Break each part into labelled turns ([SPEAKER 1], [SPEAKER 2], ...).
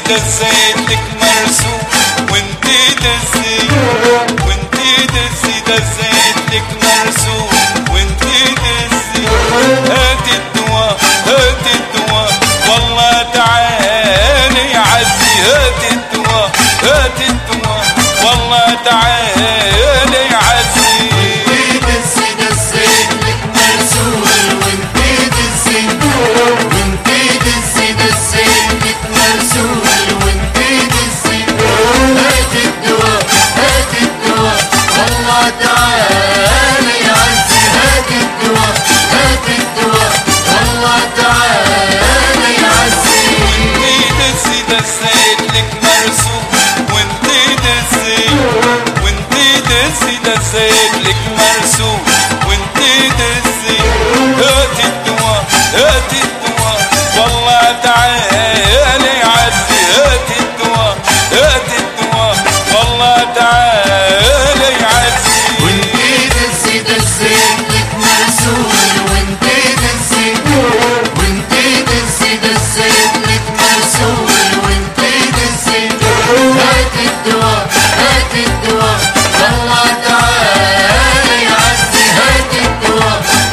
[SPEAKER 1] دزيت لك مرسوم وانتي دزي وانتي دزي دزيت لك مرسوم وانتي دزي. هات الدواء هات الدواء والله تعالي عزي. هات الدواء هات الدواء والله تعالي عزي.
[SPEAKER 2] وانتي دزي دزيت لك مرسوم وانتي دزي وانتي دزي دزيت لك مرسوم وانتي دزي. هات الدواء هات الدواء والله تعالي عزي. هات الدواء هات الدواء والله تعالي عزي.
[SPEAKER 1] وانتي دزي دزيت لك مرسوم وانتي دزي وانتي دزي دزيت لك مرسوم وانتي دزي. هات الدواء هات الدواء والله تعالي عزي. هات الدواء هات الدواء والله تعالي عزي.
[SPEAKER 2] وانتي دزي دزيت لك مرسوم وانتي دزي وانتي دزي دزيت لك مرسوم وانتي دزي. هات الدواء هات الدواء والله تعالي عزي. هات الدواء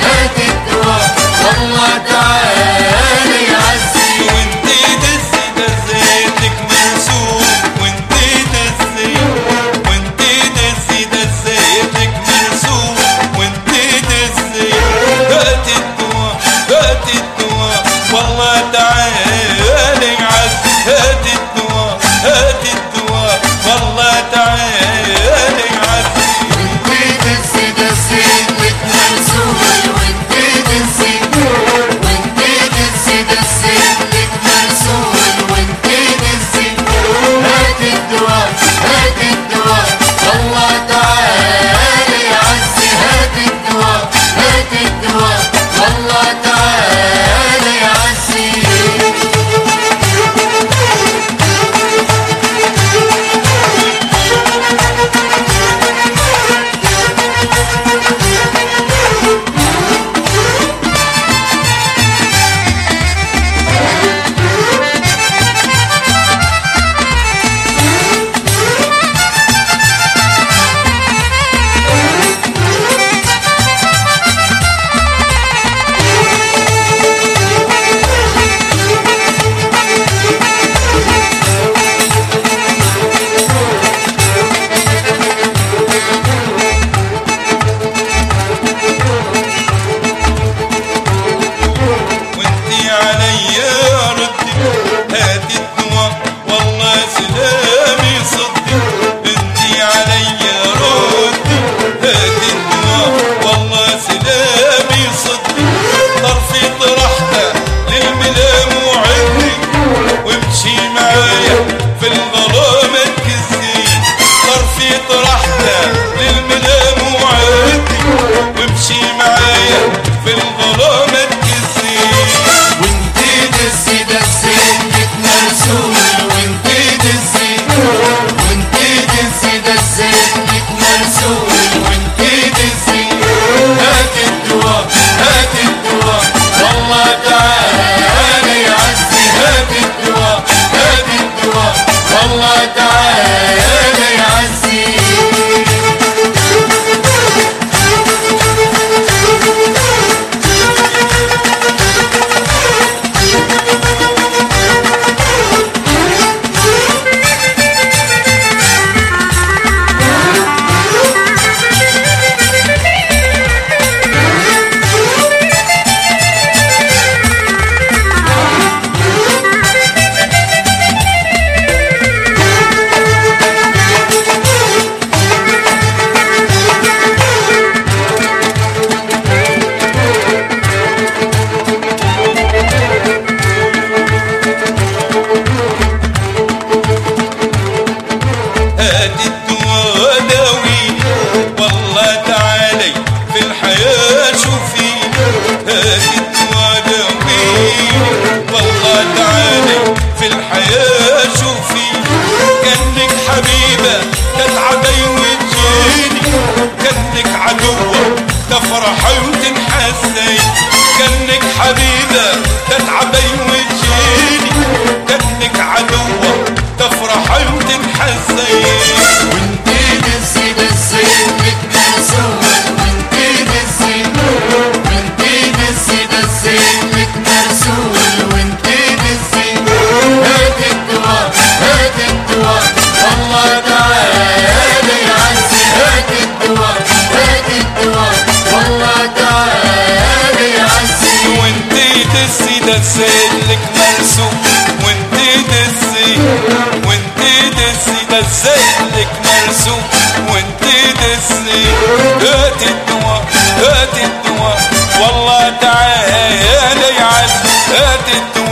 [SPEAKER 1] دزيت لك مرسوم وانت دزي. هات الدواء هات الدواء والله تعالى يا علي، هات الدواء